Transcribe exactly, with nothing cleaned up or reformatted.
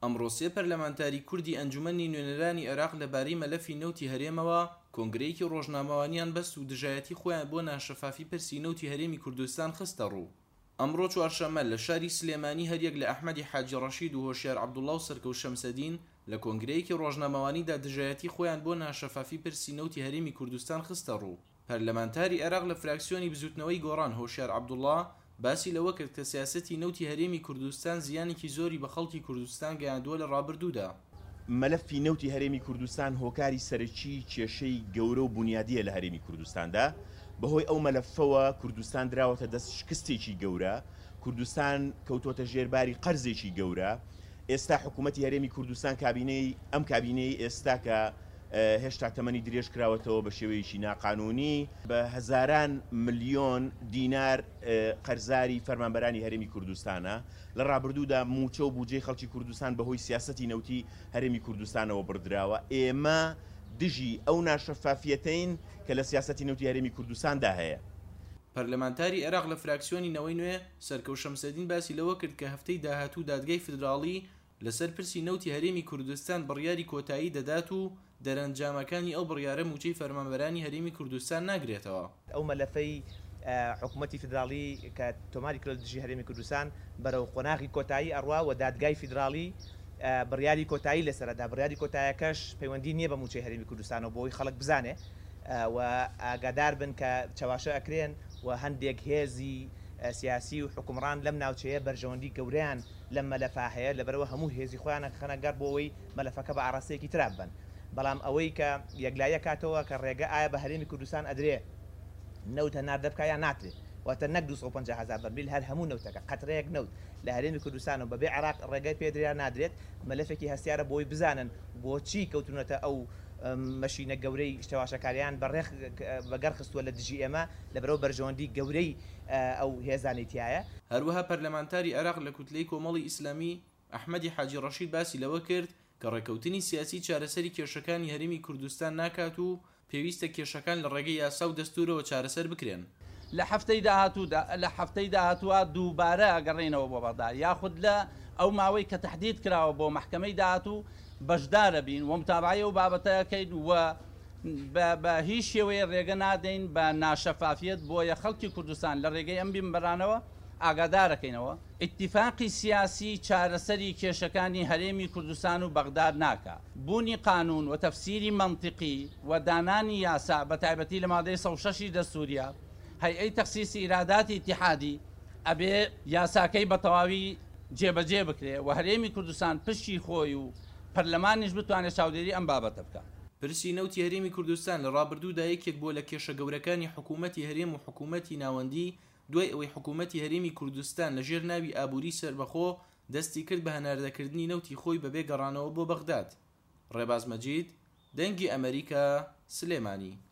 ئەمڕۆ سێ پەرلەمانتاری کوردی ئەنجومەنی نوێنەرانی عێراق لەبارەی مەلەفی نەوتی هەرێمەوە کۆنگرەیەکی ڕۆژنامەوانیان بەست و دژایەتی خۆیان بۆ ناشەفافی پرسی نەوتی هەرێمی کوردستان خستە ڕوو. ئەمڕۆ چوارشەممە لە شاری سلێمانی هەریەک لە ئەحمەدی حاجی ڕەشید و هۆشیار عەبدوڵڵا و سەرکەوت شەمسەدین لە کۆنگرەیەکی ڕۆژنامەوانیدا دژایەتی خۆیان بۆ ناشەفافی پرسی نەوتی هەرێمی کوردستان خستە ڕوو. پەرلەمانتاری عێراق لە فراکسیۆنی بزوتنەوەی گۆڕان هۆشیار عەبدوڵڵا باسی لەوە کرد کە سیاسەتی نەوتی هەرێمی کوردستان زیانێکی زۆری بە خەڵکی کوردستان گەیاندووە لە ڕابردوودا. مەلەفی نەوتی هەرێمی کوردستان هۆکاری سەرەکی کێشەی گەورە و بنیادیە لە هەرێمی کوردستاندا. بەهۆی ئەو مەلەفەوە کوردستان دراوەتە دەست شکستێکی گەورە، کوردستان کەوتۆتە ژێرباری قەرزێکی گەورە. ئێستا حکوومەتی هەرێمی کوردستان کابینەی ئەم کابینەی ئێستا کە هێشتا تەمەنی درێژ کراوەتەوە بە شێوەیەکی ناقانونی بە هەزاران ملیۆن دینار قەرزاری فەرمانبەرانی هەرێمی کوردستانە. لە ڕابردوودا موچە و بودجەی خەڵکی کوردستان بەهۆی سیاسەتی نەوتی هەرێمی کوردستانەوە بڕدراوە. ئێمە دژی ئەو ناشەفافیەتەین کە لە سیاسەتی نەوتی هەرێمی کوردستاندا هەیە. پەرلەمانتاری عێراق لە فراکسیۆنی نەوەی نوێ سەرکەوت شەمسەدین باسی لەوە کرد کە هەفتەی داهاتوو دادگای فیدراڵی لەسەر پرسی نەوتی هەرێمی کوردستان بڕیاری کۆتایی دەدات و دەرەنجامەکانی ئەو بڕیارە موچەی فەرمانبەرانی هەرێمی کوردستان ناگرێتەوە. ئەو مەلەفەی حکوومەتی فیدراڵی کە تۆماری کرد دژی هەرێمی کوردستان بەرەو قۆناغی کۆتایی ئەڕوا و دادگای فیدراڵی بڕیاری کۆتایی لەسەردا. بڕیاری کۆتاییەکەش پەیوەندی نییە بە موچەی هەرێمی کوردستانەوە بۆی خەڵک بزانێ و ئاگادار بن کە چاواشە ئەکرێن و هەندێک هێزی سیاسی و حکومڕان لەم ناوچەیە بەرژەوەندی گەورەیان لەم مەلەفا هەیە لەبەرەوە هەموو هێزی خۆیانە خەنەگەر بۆەوەی مەلەفەکە بە ئاڕاستەیەکی تراب بن. بەڵام ئەوەی کە یەکلایە کاتەوە کە ڕێگە ئایا بە هەرێمی کوردستان ئەدرێ نەوتە ناردەبکایان ناترێت واتە نەک دووسە و پەنجا هەزار بەرمیل هەر هەموو نەوتەکە قەترەیەک نەوت لە هەرێمی کوردستانەوە بەبێ عێراق ڕێگای پێدریان نادرێت. مەلەفێکی هەستیارە بۆی بزانن بۆچی کەوتونەتە ئەو مەشینە گەورەی شتەواشەکاریان بەڕێخ بەگەر خستووە لە دژی ئێمە لەبەرەوە بەرژەوەندی گەورەی ئەو هێزانێتیایە. هەروەها پەرلەمانتاری عێراق لە کوتلەی کۆمەڵی ئیسلامی ئەحمەدی حاجی ڕەشید باسی لەوە کرد کە ڕێکەوتنی سیاسی چارەسەری کێشەکانی هەرێمی کوردستان ناکات و پێویستە کێشەکان لە ڕێگەی یاسا و دەستورەوە چارەسەر بکرێن. لە هەفتەی داهاتوودا لە هەفتەی داهاتووە دووبارە ئەگەڕێنەوە بۆ بەغداد یاخود لە ئەو ماوەی کە تەحدید کراوە بۆ محکەمەی داهاتوو بەشدارە بین و متابعەیە و بابەتەکەین و بە هیچ شێوەیە ڕێگە نادەین بە ناشەفافیت بۆیە خەڵکی کوردستان لە ڕێگەی ئەم بینبەرانەوە ئاگادارەکەینەوە. ئیتیفاقی سیاسی چارەسەری کێشەکانی هەرێمی کوردستان و بەغداد ناکە. بوونی قانون و تەفسیری منطقی و دانانی یاسا بە تایبەتی لە مادەی سەد و شەش دەستوریە هەیئەی تەخسیسی ئیراداتی ئیتیحادی ئەبێ یاساکەی بە تەواوی جێبەجێ بکرێ و هەرێمی کوردستان پشتی خۆی و پەرلەمانیش بتوانێت چاودێری ئەم بابەتە بکە. پرسی نەوتی هەرێمی کوردستان لە ڕابردوودا یەکێک بۆ لە کێشە گەورەکانی حکوومەتی هەرێم و حکوومەتی ناوەندی دوای ئەوەی حکوومەتی هەرێمی کوردستان لە ژێر ناوی ئابووری سەربەخۆ دەستی کرد بە هەناردەکردنی نەوتی خۆی بەبێ گەڕانەوە بۆ بەغداد. ڕێباز مەجید، دەنگی ئەمریکا، سلێمانی.